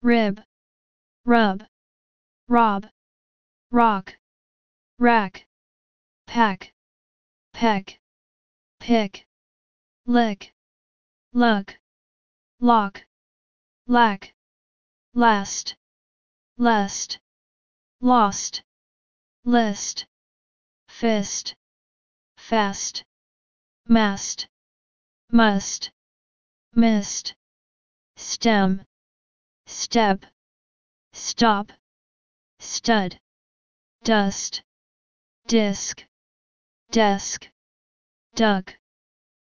rib, rub, rob, rock, rack, pack, peck, pick, lick, luck, lock, lack, last, lest, lost, list, fist, fast, mast, must, mist, stem, step, stop, stud, dust, disc, desk, duck,